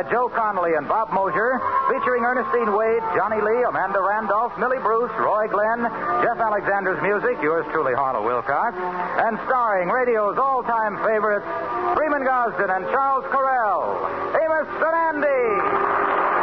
Joe Connolly and Bob Mosier, featuring Ernestine Wade, Johnny Lee, Amanda Randolph, Millie Bruce, Roy Glenn, Jeff Alexander's music, yours truly, Harlow Wilcox, and starring radio's all-time favorites, Freeman Gosden and Charles Correll, Amos and Andy.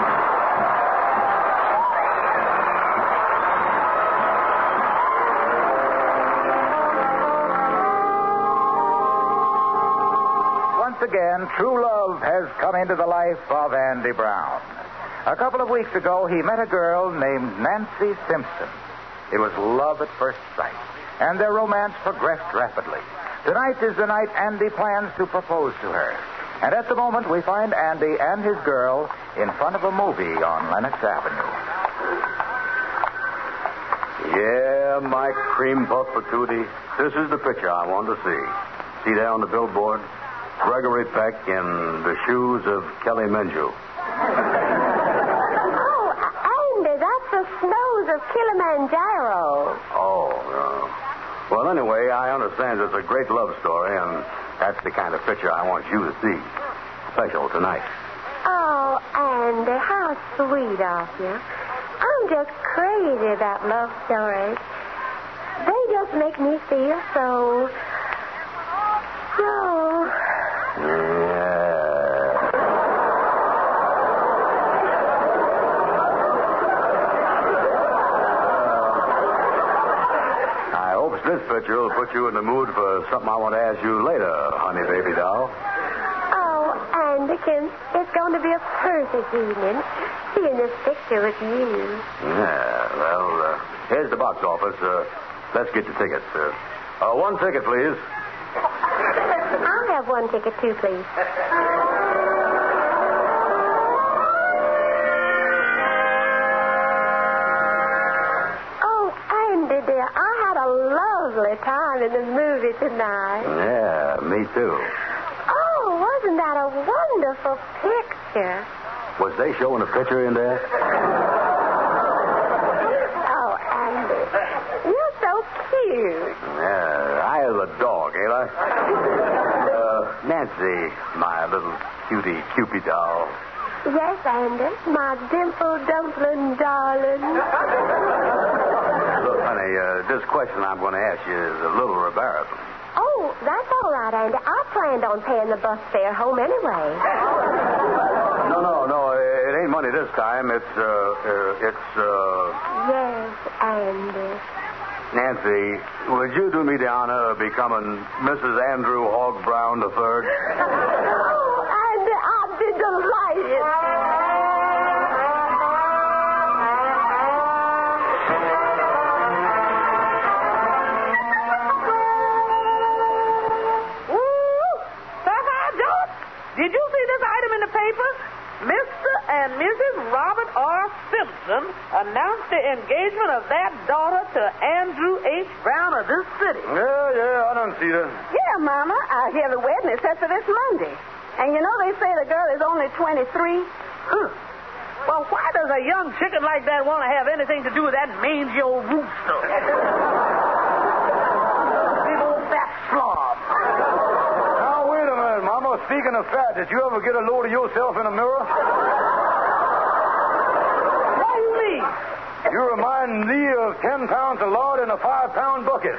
Again, true love has come into the life of Andy Brown. A couple of weeks ago, he met a girl named Nancy Simpson. It was love at first sight, and their romance progressed rapidly. Tonight is the night Andy plans to propose to her. And at the moment, we find Andy and his girl in front of a movie on Lenox Avenue. Yeah, Mike Cream Puff Patootie. This is the picture I want to see. See there on the billboard? Gregory Peck in the shoes of Kelly Menju. Oh, Andy, that's the snows of Kilimanjaro. Oh, well, anyway, I understand it's a great love story, and that's the kind of picture I want you to see. Special tonight. Oh, Andy, how sweet of you. I'm just crazy about love stories. They just make me feel so... I hope this picture will put you in the mood for something I want to ask you later, honey baby doll. Oh, Anderkin, it's going to be a perfect evening seeing this picture with you. Yeah, well, here's the box office. Let's get the tickets. One ticket, please. I'll have one ticket, too, please. Oh, Andy, dear, I had a lovely time in the movie tonight. Yeah, me too. Oh, wasn't that a wonderful picture? Was they showing a picture in there? Oh, Andy, you're so cute. Yeah, I is a dog, ain't I? Nancy, my little cutie Cupid doll. Yes, Andy, my dimple dumpling darling. Look, honey, this question I'm going to ask you is a little embarrassing. Oh, that's all right, Andy. I planned on paying the bus fare home anyway. No, it ain't money this time. It's. Yes, Andy. Nancy, would you do me the honor of becoming Mrs. Andrew Hogg Brown III? Oh, Andy, I'd be delighted. Did you see this item in the paper? Mr. and Mrs. Robert R. Simpson announced the engagement of their daughter to Andrew H. Brown of this city. Yeah, I don't see that. Yeah, Mama. I hear the wedding is set for this Monday. And you know they say the girl is only 23? Well, why does a young chicken like that want to have anything to do with that mangy old rooster? Big old fat slob. Now, wait a minute, Mama. Speaking of fat, did you ever get a load of yourself in a mirror? What do you mean? You remind me of 10 pounds of lard in a 5-pound bucket.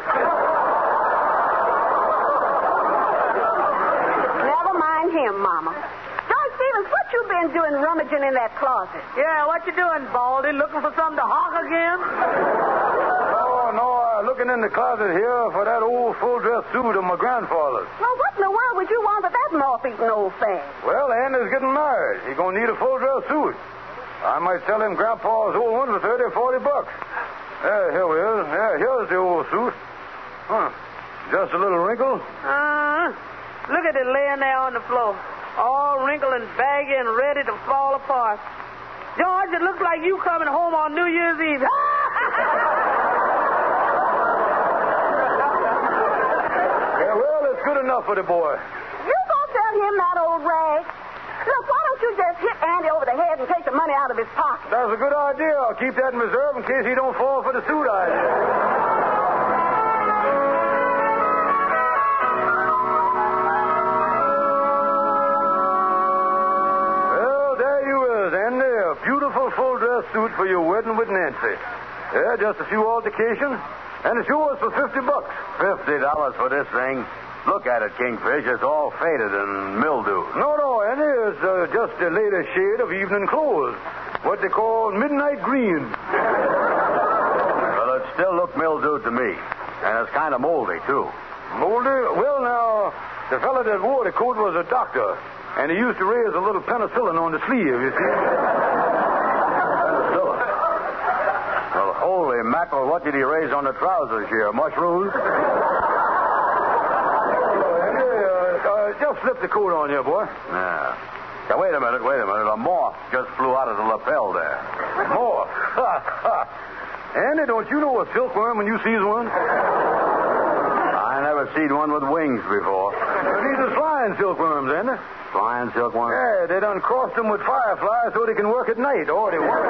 Never mind him, Mama. George Stevens, what you been doing rummaging in that closet? Yeah, what you doing, Baldy? Looking for something to hawk again? No, looking in the closet here for that old full-dress suit of my grandfather's. Well, what in the world would you want with that moth-eaten old thing? Well, Andy's getting married. He's going to need a full-dress suit. I might sell him Grandpa's old one for $30 or $40. Here we are. Yeah, here's the old suit. Huh. Just a little wrinkle? Look at it laying there on the floor. All wrinkled and baggy and ready to fall apart. George, it looks like you coming home on New Year's Eve. Yeah, well, it's good enough for the boy. You gonna tell him that, old rag? Look, why don't you just hit Andy over the head and take the money out of his pocket? That's a good idea. I'll keep that in reserve in case he don't fall for the suit idea. Well, dress suit for your wedding with Nancy. Yeah, just a few altercations, and it's yours for $50. $50 for this thing? Look at it, Kingfish. It's all faded and mildewed. No, Andy. It's just a latest shade of evening clothes. What they call midnight green. Well, it still looked mildewed to me. And it's kind of moldy, too. Moldy? Well, now, the fellow that wore the coat was a doctor. And he used to raise a little penicillin on the sleeve, you see. Penicillin? Well, holy mackerel, what did he raise on the trousers here? Mushrooms? Just slip the coat on you, boy. Yeah. Now, wait a minute. A moth just flew out of the lapel there. Moth? Andy, don't you know a silkworm when you sees one? I never seen one with wings before. These are flying silkworms, Andy. Flying silkworm? Yeah, they done crossed them with fireflies so they can work at night. Oh, they work.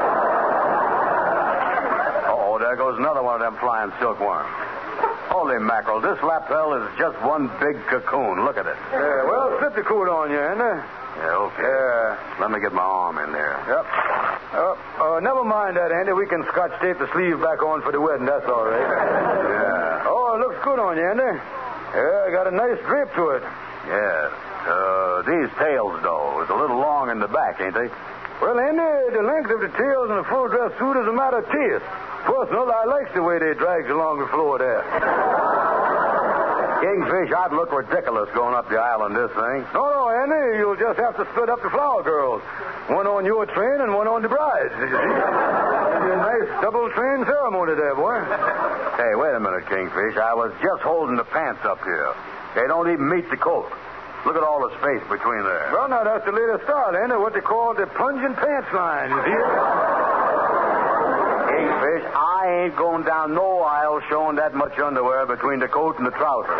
Oh, there goes another one of them flying silkworms. Holy mackerel, this lapel is just one big cocoon. Look at it. Yeah, well, slip the coat on you, Andy. Yeah, okay. Let me get my arm in there. Yep. Never mind that, Andy. We can scotch tape the sleeve back on for the wedding. That's all right. Yeah. Oh, it looks good on you, Andy. Yeah, got a nice drape to it. Yes. These tails, though, is a little long in the back, ain't they? Well, Andy, the length of the tails in a full dress suit is a matter of taste. Personal, I like the way they drags along the floor there. Kingfish, I'd look ridiculous going up the aisle in this thing. No, Andy, you'll just have to split up the flower girls. One on your train and one on the bride's. You see? It'll be a nice double train ceremony there, boy. Hey, wait a minute, Kingfish. I was just holding the pants up here. They don't even meet the coat. Look at all the space between there. Well, now, that's the latest style, Andy. What they call the plunging pants line. You see? Kingfish, I ain't going down no aisle showing that much underwear between the coat and the trousers.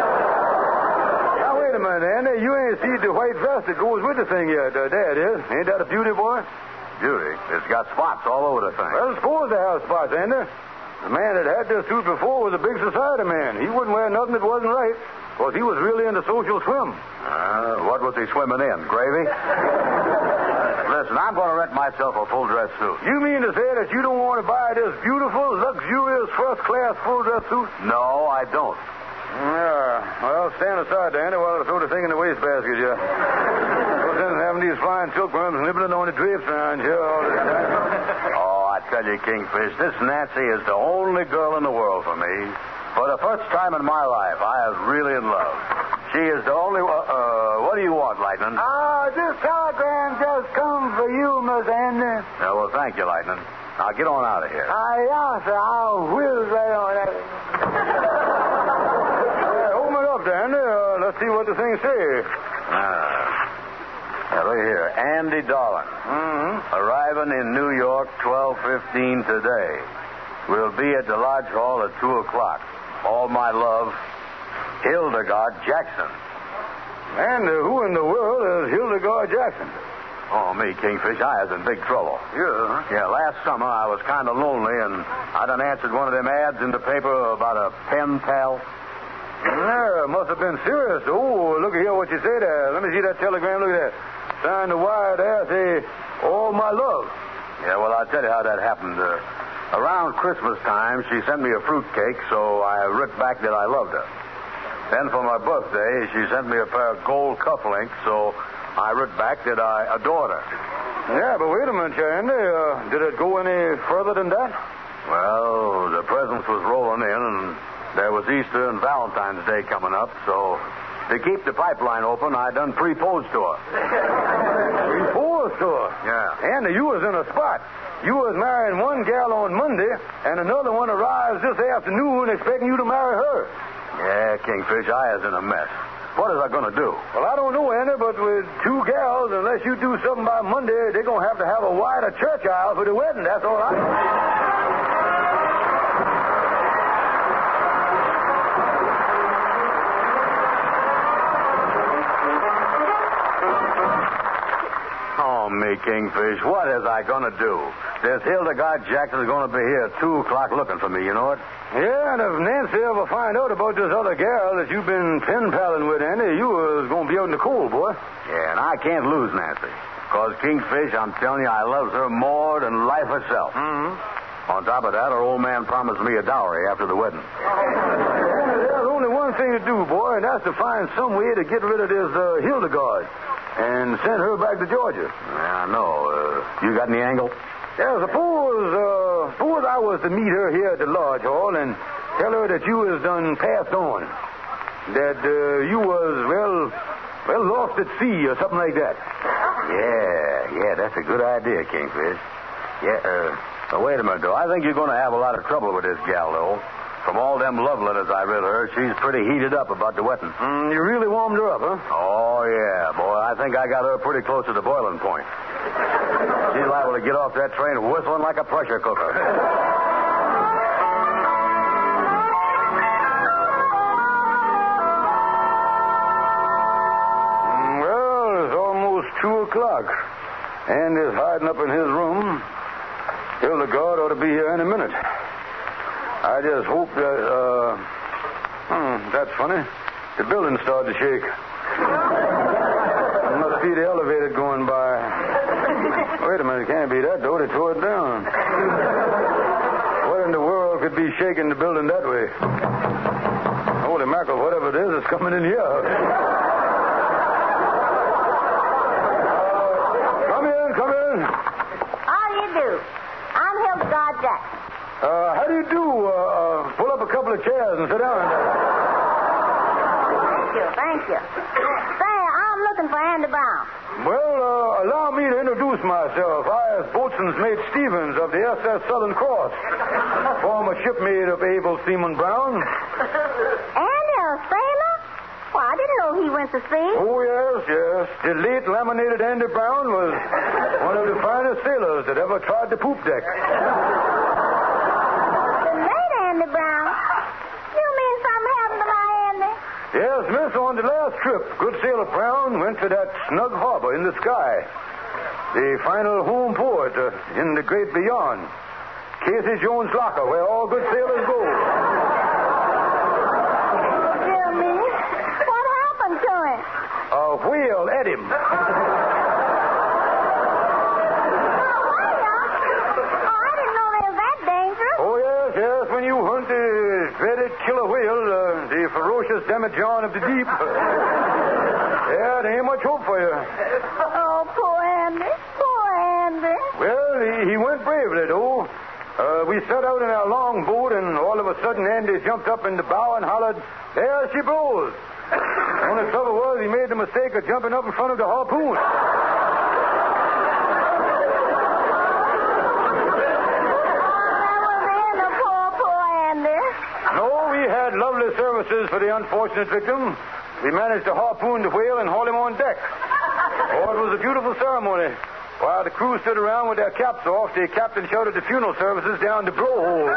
Now, wait a minute, Andy. You ain't seen the white vest that goes with the thing yet. There it is. Ain't that a beauty, boy? Beauty. It's got spots all over the thing. Well, suppose they have spots, Andy. The man that had this suit before was a big society man. He wouldn't wear nothing that wasn't right, because he was really into social swim. What was he swimming in? Gravy? Listen, I'm going to rent myself a full dress suit. You mean to say that you don't want to buy this beautiful, luxurious, first-class full dress suit? No, I don't. Yeah. Well, stand aside, Danny, while I throw the thing in the wastebasket, yeah. No sense in having these flying silkworms nibbling on the drapes around here all the time. Oh, I tell you, Kingfish, this Nancy is the only girl in the world for me. For the first time in my life, I was really in love. She is the only one. What do you want, Lightning? This telegram just come for you, Miss Andy. Well, thank you, Lightning. Now, get on out of here. Yeah, sir. I'll whiz right on that. Open it up, Dandy. Let's see what the thing says. Look here. Andy Darling. Mm-hmm. Arriving in New York 12:15 today. We'll be at the Lodge Hall at 2 o'clock. All my love, Hildegard Jackson. And who in the world is Hildegard Jackson? Oh, me, Kingfish, I was in big trouble. Yeah? Yeah, last summer I was kind of lonely, and I done answered one of them ads in the paper about a pen pal. Yeah, must have been serious. Oh, look at here what you say there. Let me see that telegram. Look at that. Signed the wire there, say, all my love. Yeah, well, I'll tell you how that happened. Around Christmas time, she sent me a fruitcake, so I wrote back that I loved her. Then for my birthday, she sent me a pair of gold cufflinks, so I wrote back that I adored her. Yeah, but wait a minute, Andy. Did it go any further than that? Well, the presents was rolling in, and there was Easter and Valentine's Day coming up, so to keep the pipeline open, I done proposed to her. Proposed to her? Yeah. Andy, you was in a spot. You was marrying one gal on Monday, and another one arrives this afternoon expecting you to marry her. Yeah, Kingfish, I was in a mess. What is I going to do? Well, I don't know, Andy, but with two gals, unless you do something by Monday, they're going to have a wider church aisle for the wedding. That's all I know. Oh, me, Kingfish, what is I going to do? This Hildegard Jackson is going to be here at 2 o'clock looking for me, you know it? Yeah, and if Nancy ever find out about this other gal that you've been pen-palling with, Andy, you was going to be out in the cold, boy. Yeah, and I can't lose Nancy. Because, Kingfish, I'm telling you, I loves her more than life itself. Mm-hmm. On top of that, our old man promised me a dowry after the wedding. There's only one thing to do, boy, and that's to find some way to get rid of this Hildegard and send her back to Georgia. Yeah, I know. You got any angle? Yeah, suppose I was to meet her here at the lodge hall and tell her that you was done passed on. That you was, well, lost at sea or something like that. Yeah, that's a good idea, Kingfish. Yeah, wait a minute, though. I think you're going to have a lot of trouble with this gal, though. From all them love letters I read her, she's pretty heated up about the wedding. You really warmed her up, huh? Oh, yeah, boy. I think I got her pretty close to the boiling point. She's liable to get off that train whistling like a pressure cooker. Well, it's almost 2 o'clock. Andy's hiding up in his room. Hildegard ought to be here any minute. I just hope that, that's funny. The building started to shake. It must be the elevator going by. Wait a minute, it can't be that door. They tore it down. What in the world could be shaking the building that way? Holy mackerel, whatever it is, it's coming in here. Come in. How do you do? I'm Hildegard Jackson. How do you do? Pull up a couple of chairs and sit down. Thank you. Say, I'm looking for Andy Brown. Well, allow me to introduce myself. I is Boatswain's Mate Stevens of the SS Southern Cross, former shipmate of Abel Seaman Brown. Andy, a sailor? Well, I didn't know he went to sea. Oh, yes. The late laminated Andy Brown was one of the finest sailors that ever trod the poop deck. Andy Brown. You mean something happened to my Andy? Yes, miss, on the last trip, good sailor Brown went to that snug harbor in the sky. The final home port in the great beyond. Casey Jones' locker, where all good sailors go. Dear me. What happened to him? A whale ate him. When you hunt the dreaded killer whale, the ferocious demijohn of the deep, there ain't much hope for you. Oh, poor Andy. Well, he went bravely, though. We set out in our long boat, and all of a sudden Andy jumped up in the bow and hollered, "There she blows." Only trouble was he made the mistake of jumping up in front of the harpoon. Lovely services for the unfortunate victim. We managed to harpoon the whale and haul him on deck. Oh, it was a beautiful ceremony. While the crew stood around with their caps off, the captain shouted the funeral services down the blowhole.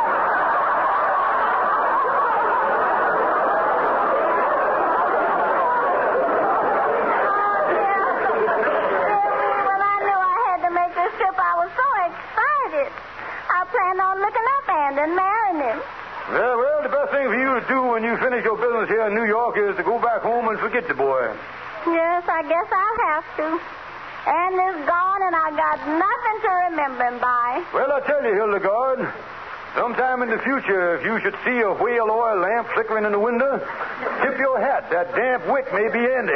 When I knew I had to make this trip, I was so excited. I planned on looking up Andy and marrying him. Well, the best thing for you to do when you finish your business here in New York is to go back home and forget the boy. Yes, I guess I'll have to. Andy's gone, and I got nothing to remember him by. Well, I tell you, Hildegard, sometime in the future, if you should see a whale oil lamp flickering in the window, tip your hat. That damp wick may be Andy.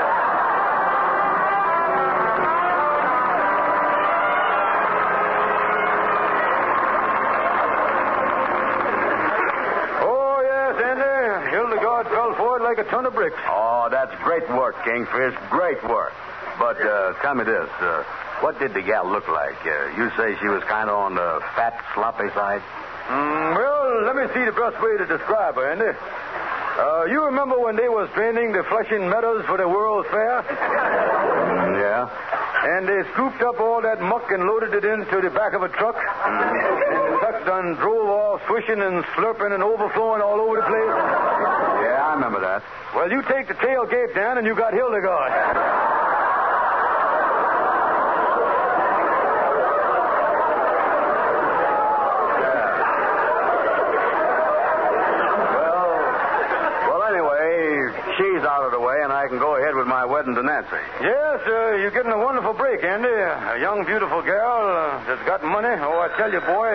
Hildegard fell for it like a ton of bricks. Oh, that's great work, Kingfish. Great work. But tell me this. What did the gal look like? You say she was kind of on the fat, sloppy side? Well, let me see the best way to describe her, Andy. You remember when they was draining the Flushing Meadows for the World's Fair? Yeah. And they scooped up all that muck and loaded it into the back of a truck. And the truck done drove off, swishing and slurping and overflowing all over the place. Yeah, I remember that. Well, you take the tailgate down and you got Hildegard. Well, anyway, she's out of the way, and I can go ahead with my wedding tonight. Nancy. Yes, you're getting a wonderful break, Andy. A young, beautiful girl that's got money. Oh, I tell you, boy,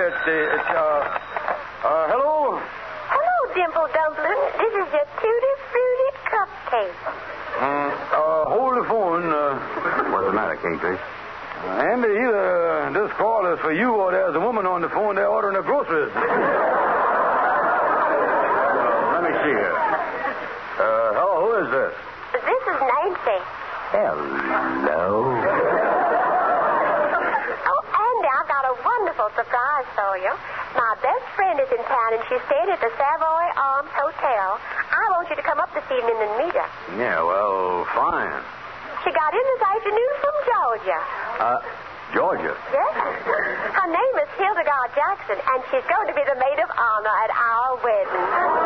hello? Hello, Dimple Dumpling. This is your tutti frutti cupcake. Hold the phone. What's the matter, Kingfish? Andy, either this call is for you or there's a woman on the phone there ordering her groceries. Let me see here. Hello, who is this? This is Nancy. Hello. Oh, Andy, I've got a wonderful surprise for you. My best friend is in town, and she's staying at the Savoy Arms Hotel. I want you to come up this evening and meet her. Yeah, well, fine. She got in this afternoon from Georgia. Georgia? Yes. Her name is Hildegard Jackson, and she's going to be the maid of honor at our wedding.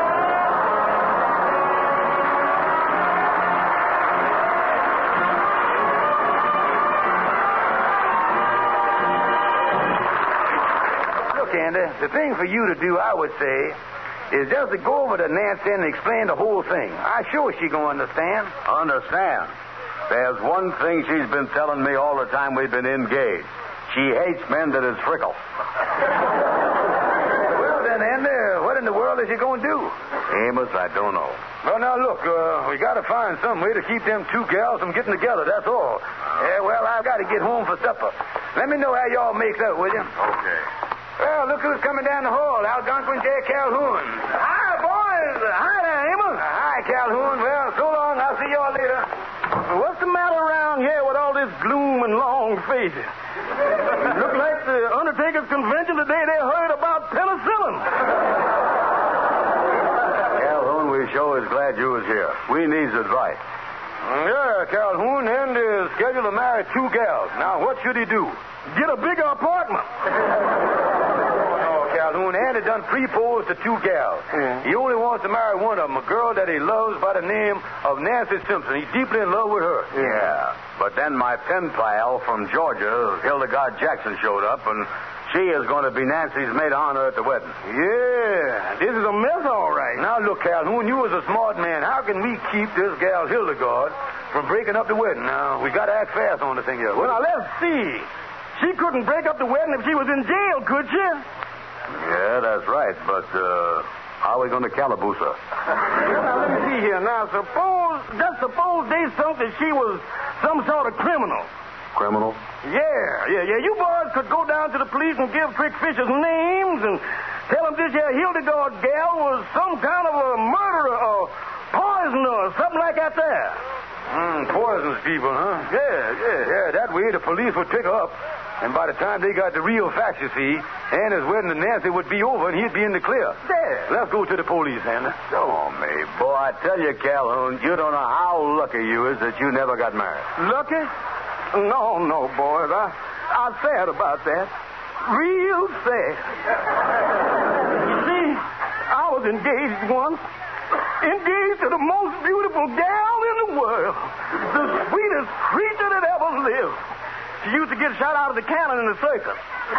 Look, Andy, the thing for you to do, I would say, is just to go over to Nancy and explain the whole thing. I'm sure she's going to understand. Understand? There's one thing she's been telling me all the time we've been engaged. She hates men that is frickle. Well, then, Andy, what in the world is she going to do? Amos, I don't know. Well, now, look, we got to find some way to keep them two gals from getting together, that's all. Yeah, well, I've got to get home for supper. Let me know how y'all make up, will you? Okay. Well, look who's coming down the hall. Algonquin J. Calhoun. Hi, boys. Hi there, Amos. Hi, Calhoun. Well, so long. I'll see y'all later. What's the matter around here with all this gloom and long faces? Look like the Undertaker's convention the day they heard about penicillin. Calhoun, we sure is glad you was here. We needs advice. Yeah, Calhoun, and is scheduled to marry two gals. Now, what should he do? Get a bigger apartment. Calhoun, Andy done proposed to two gals. Mm. He only wants to marry one of them, a girl that he loves by the name of Nancy Simpson. He's deeply in love with her. Yeah. But then my pen pal from Georgia, Hildegard Jackson, showed up, and she is going to be Nancy's maid of honor at the wedding. Yeah, this is a mess, all right. Now, look, Calhoun, you was a smart man. How can we keep this gal Hildegard from breaking up the wedding? Now, we got to act fast on the thing here. Well, now, let's see. She couldn't break up the wedding if she was in jail, could she? Yeah, that's right. But how are we going to calaboose her? Well, now, let me see here. Now, suppose they thought that she was some sort of criminal. Criminal? Yeah. You boys could go down to the police and give Trick Fishers names and tell them this here Hildegard gal was some kind of a murderer or poisoner or something like that there. Poisons people, huh? Yeah. Yeah, that way the police would pick her up. And by the time they got the real facts, you see, Anna's wedding to Nancy would be over and he'd be in the clear. There. Let's go to the police, Anna. Oh, me. Boy, I tell you, Calhoun, you don't know how lucky you is that you never got married. Lucky? No, boys. I'm sad about that. Real sad. You see, I was engaged once. Engaged to the most beautiful gal in the world. The sweetest creature that ever lived. She used to get shot out of the cannon in the circus.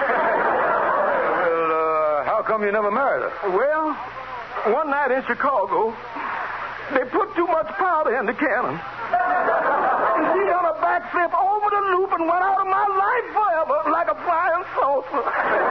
Well, how come you never married her? Well, one night in Chicago, they put too much powder in the cannon. And she done a backflip over the loop and went out of my life forever like a flying saucer.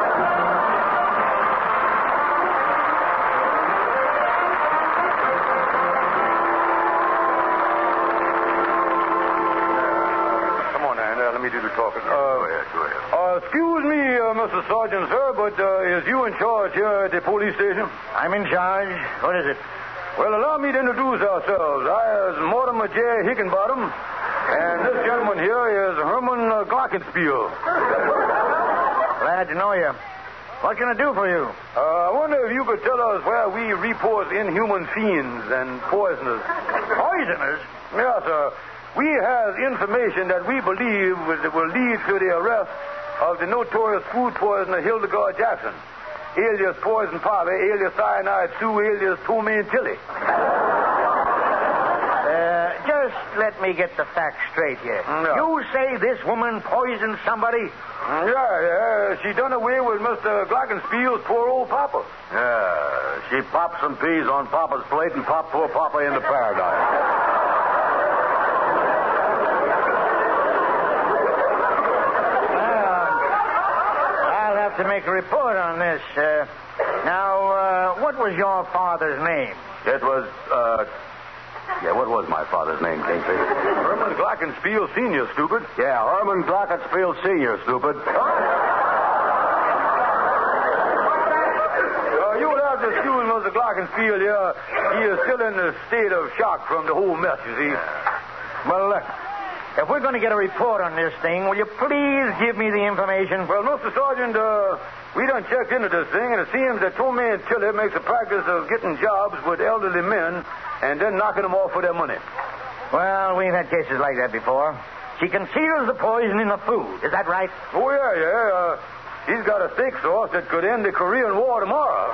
Let me do the talking. Go ahead. Excuse me, Mr. Sergeant, sir, but is you in charge here at the police station? I'm in charge. What is it? Well, allow me to introduce ourselves. I is Mortimer J. Hickenbottom, and this gentleman here is Herman Glockenspiel. Glad to know you. What can I do for you? I wonder if you could tell us where we report inhuman fiends and poisoners. Poisoners? Yes, sir. We have information that we believe will lead to the arrest of the notorious food poisoner Hildegard Jackson, alias Poison Poppy, alias Cyanide Sue, alias Tomaine Tilly. Just let me get the facts straight here. Yeah. You say this woman poisoned somebody? Yeah. She done away with Mr. Glockenspiel's poor old papa. Yeah, she popped some peas on Papa's plate and popped poor Papa into paradise. have to make a report on this. Now, what was your father's name? It was, what was my father's name, Kingfish? Herman Glockenspiel Sr., stupid. Yeah, Herman Glockenspiel Sr., stupid. You would have to excuse Mr. Glockenspiel here. He is still in a state of shock from the whole mess, you see. Well, look, if we're going to get a report on this thing, will you please give me the information? Well, Mr. Sergeant, we done checked into this thing, and it seems that Tommy and Tilly makes a practice of getting jobs with elderly men and then knocking them off for their money. Well, we've had cases like that before. She conceals the poison in the food. Is that right? Oh, yeah. He's got a steak sauce that could end the Korean War tomorrow.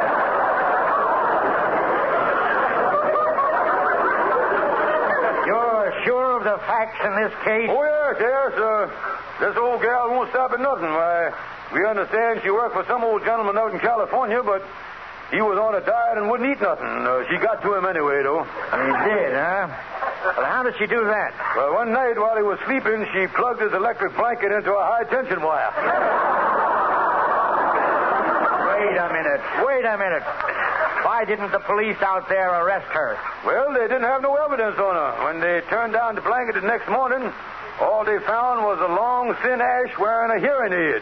You're sure of the facts in this case? Oh, yes. This old gal won't stop at nothing. Why, we understand she worked for some old gentleman out in California, but he was on a diet and wouldn't eat nothing. She got to him anyway, though. He did, huh? Well, how did she do that? Well, one night while he was sleeping, she plugged his electric blanket into a high-tension wire. Wait a minute. Why didn't the police out there arrest her? Well, they didn't have no evidence on her. When they turned down the blanket the next morning, all they found was a long, thin ash wearing a hearing aid.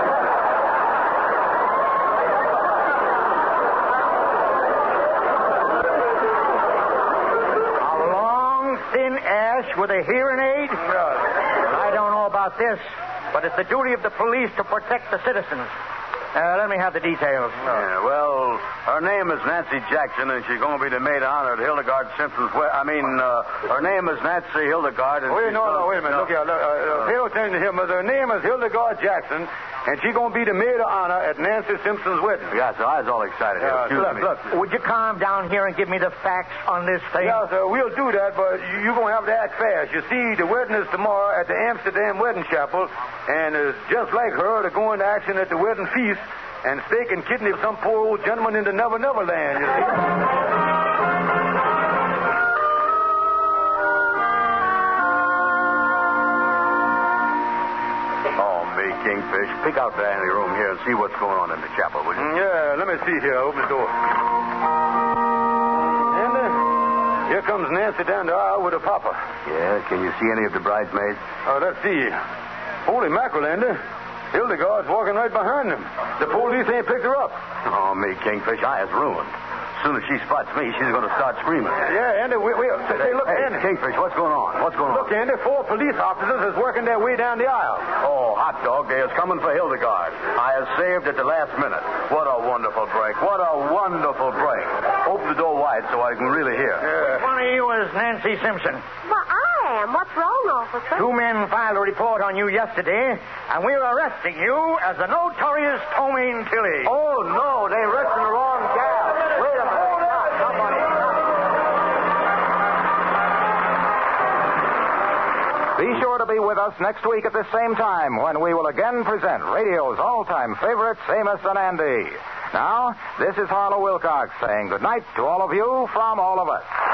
A long, thin ash with a hearing aid? I don't know about this, but it's the duty of the police to protect the citizens. Let me have the details. Yeah, well, her name is Nancy Jackson, and she's going to be the maid of honor at Hildegard Simpson's wedding. Her name is Nancy Hildegard. And wait a minute. Look here. Pay attention to him. Her name is Hildegard Jackson, and she's going to be the maid of honor at Nancy Simpson's wedding. Yeah, so I was all excited. Look. Would you calm down here and give me the facts on this thing? Yeah, sir, we'll do that, but you're going to have to act fast. You see, the wedding is tomorrow at the Amsterdam Wedding Chapel, and it's just like her to go into action at the wedding feast and steak and kidney some poor old gentleman in the Never Never Land, you see. Oh, me, Kingfish. Pick out the ante room here and see what's going on in the chapel, will you? Yeah, let me see here. Open the door. And here comes Nancy down the aisle with her papa. Yeah, can you see any of the bridesmaids? Let's see. Holy mackerel, Andy. Hildegard's walking right behind them. The police ain't picked her up. Oh, me, Kingfish, I is ruined. As soon as she spots me, she's going to start screaming. Yeah, Andy, hey, look, Andy. Kingfish, what's going on? Look, Andy, 4 police officers is working their way down the aisle. Oh, hot dog, they is coming for Hildegard. I has saved at the last minute. What a wonderful break. Open the door wide so I can really hear. Which one of you is Nancy Simpson? Well, I am. What's wrong, officer? 2 men filed a report on you yesterday, and we're arresting you as the notorious Tomine Tilly. Oh, no, they arrested the wrong gal. Wait a minute. Be sure to be with us next week at the same time when we will again present radio's all-time favorites, Amos and Andy. Now, this is Harlow Wilcox saying good night to all of you from all of us.